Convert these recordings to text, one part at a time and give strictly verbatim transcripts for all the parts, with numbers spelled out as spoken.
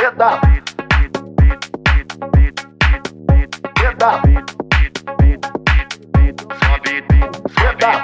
Senta, senta, sobe, senta,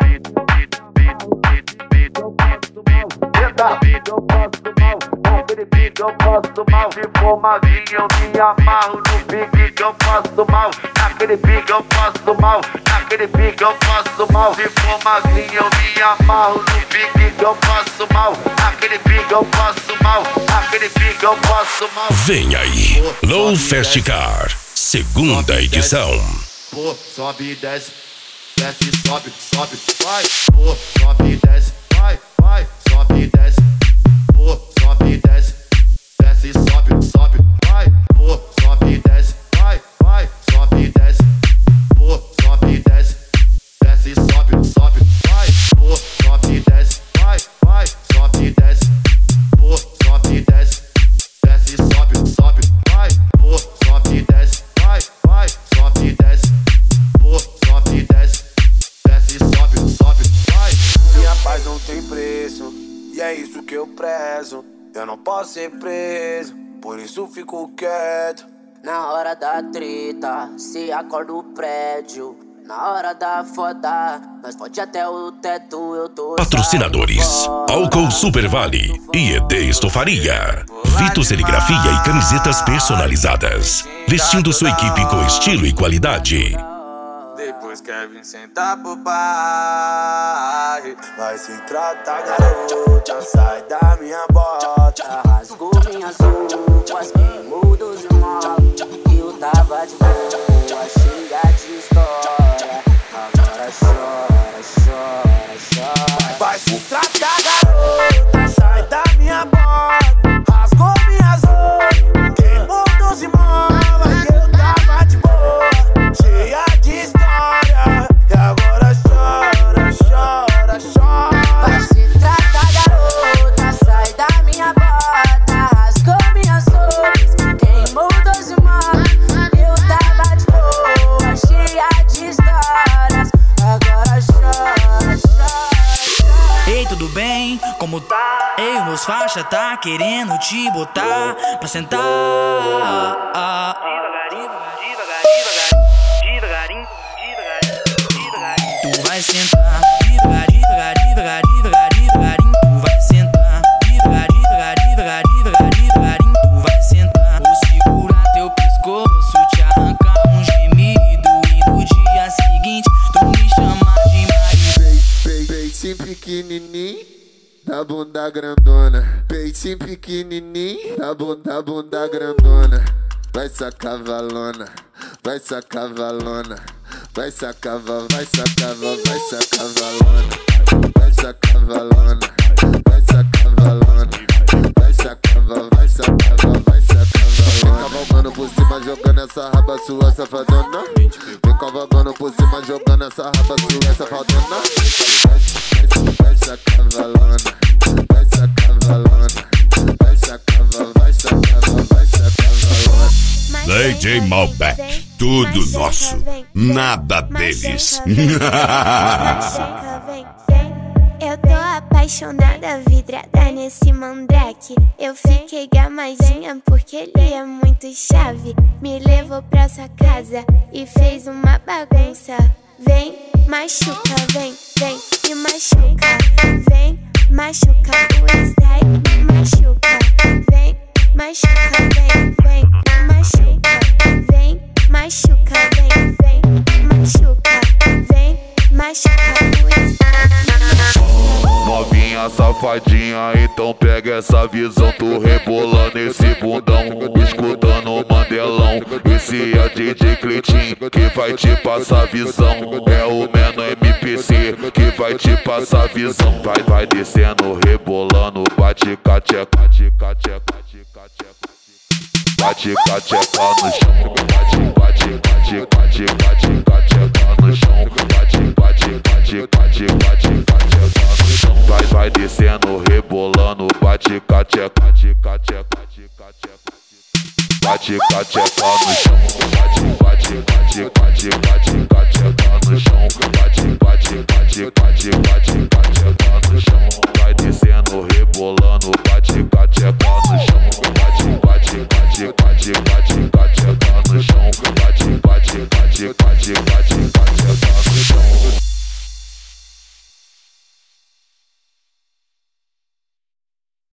senta, eu passo mal, com aquele pique eu passo mal. Se for magrinho eu me amarro no pique que eu passo mal. Naquele pique eu passo mal, naquele pique eu passo mal. Se for magrinho eu me amarro no pique que eu passo mal. Naquele pique eu passo mal, naquele pique eu passo mal. Vem aí, Low Fast Car, segunda edição. Pô, sobe e desce, desce e sobe, sobe, vai. Pô, sobe e desce, vai, vai, sobe e desce. Pô, sobe e desce, desce e sobe, sobe, vai. Pô, sobe e desce, vai, vai, sobe e desce. Pô, sobe e desce, desce e sobe, sobe, vai. Pô, sobe e desce, vai, vai, sobe e desce. Pô, sobe e desce, desce e sobe, sobe, vai. Pô, sobe e desce, vai, vai, sobe e desce. Pô, sobe e desce, desce e sobe, sobe, vai. Minha paz não tem preço, e é isso que eu prezo. Eu não posso ser preso, por isso fico quieto. Na hora da treta, se acorda o prédio. Na hora da foda, nós pode até o teto, eu tô. Patrocinadores: Álcool Super Vale e E D Estofaria. Vito Serigrafia e camisetas personalizadas. Vestindo sua equipe com estilo e qualidade. Depois quer vir sentar pro pai. Vai se tratar, garota, sai da minha bota. Rasgou minhas roupas, queimou dos irmãos. Eu tava de boa, cheia de história. Agora chora, chora, chora. Vai se tratar, garota, sai da minha bota. Rasgou minhas roupas, queimou dos irmãos. Eu tava de boa, cheia de história. E agora chora, chora, chora. Vai se tratar, garota, sai da minha bota. Rasgou minhas roupas, queimou dos irmãos. Eu tava de boa, cheia de histórias. Agora chora, chora, chora. Ei, tudo bem? Como tá? Ei, os meus faixa tá querendo te botar pra sentar. Tu vai sentar, devagar, devagar, devagar, devagar, devagarinho. Tu vai sentar, devagar, devagar, devagar, devagar, devagarinho. Tu vai sentar, vou segurar teu pescoço, te arrancar um gemido e no dia seguinte tu me chamar de marido. Peitinho pequenininho, da bunda grandona. Peitinho pequenininho, da bunda, bunda grandona. Vai sacar valona, vai sacar valona. Vai sacar, vai sacar, vai sacar valona. Vai sacar valona, vai sacar valona. Vai sacar, vai sacar, vai sacar valona. Vem cavalgando por cima, jogando essa raba sua safadona. Vem cavalgando por cima, jogando essa raba sua safadona. Vai sacar valona, vai sacar valona. Vai sacar, vai sacar, vai sacar valona. D J Malbec, tudo nosso, nada deles. Eu tô apaixonada, vidrada nesse mandrake. Eu fiquei gamadinha porque ele é muito chave. Me levou pra sua casa e fez uma bagunça. Vem, machuca, vem, vem e machuca. Vem, machuca, o style me machuca. Vem, machuca, vem, vem, machuca. Vem, machuca, vem, vem, machuca. Vem, machuca, o style me machuca. Novinha safadinha, então pega essa visão. Tu rebolando esse bundão, escutando o Mandelão. Esse é D J Cleitinho que vai te passar visão. É o Menor M P C que vai te passar visão. Vai, vai descendo, rebolando, bate cateca, bate cateca, bate cateca. Bate cateca no chão, bate, bate, bate, bate, bate cateca no chão. Bate, bate, bate, bate, bate cateca no chão. Vai, vai descendo, rebolando, bate cateca, bate cateca, bate cateca. Bate cateca no chão, bate, bate, bate, bate, bate cateca no chão. Bate, bate, bate, bate, bate cateca no chão. Vai descendo, rebolando, bate cateca no chão. Bate, bate.